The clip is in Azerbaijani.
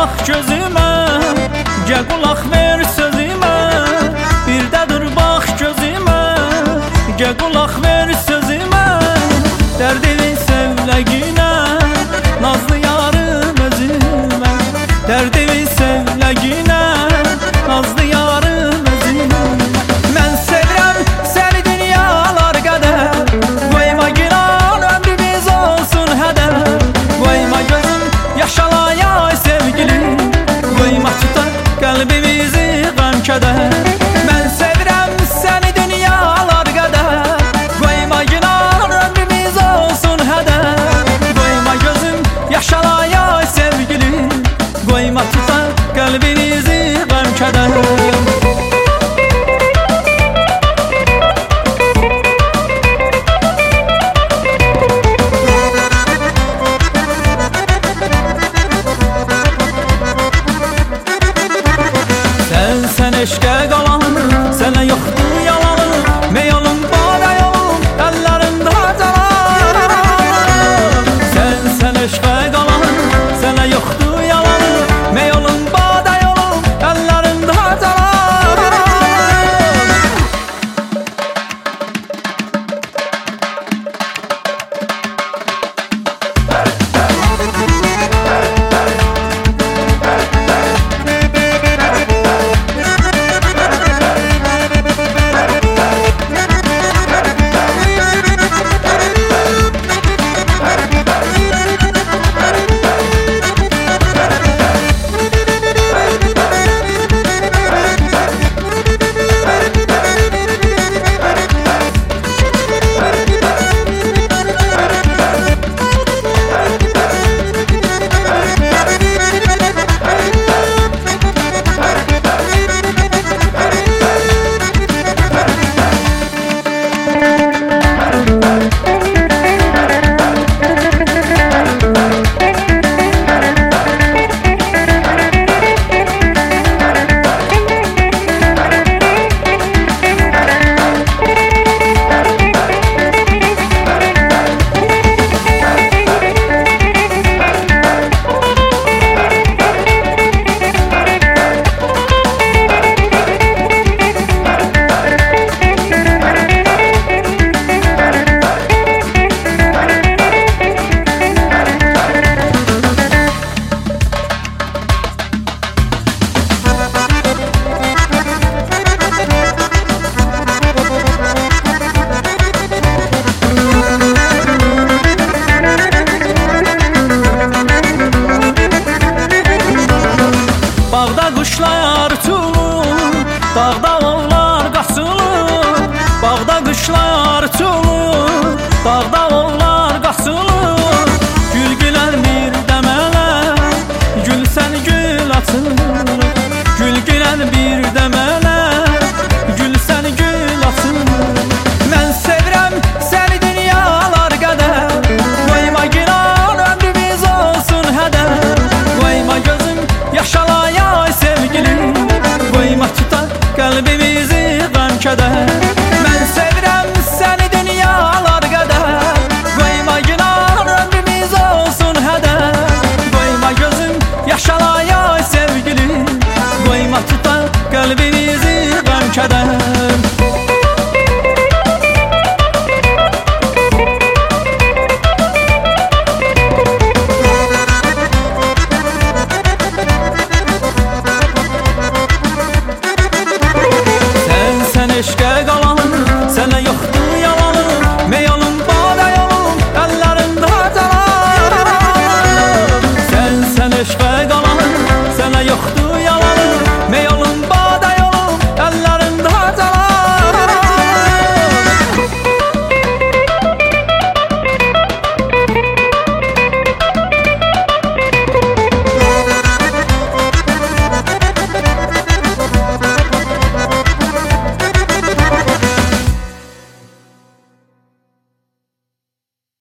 bax gözümə, gəl qulaq ver sözümə. Bir də dur bax gözümə, gəl qulaq ver sözümə. Dərdini sevləginə, nazlı yarım özümə. Dərdini sevləginə, nazlı yarım özümə. Mən sevirəm səni dünyalar qədər, qoyma giran ömrümüz olsun hədər. Qoyma gözüm yaşalayay sevgilim, qoyma tutar qəlbimizi qəm kədər. Mən sevirəm səni dünyalar qədər, qoyma giran ömrümüz olsun hədər. Qoyma gözüm yaşalayay sevgilim, qoyma tutar qəlbimizi qəm kədər. Sən eşqə qal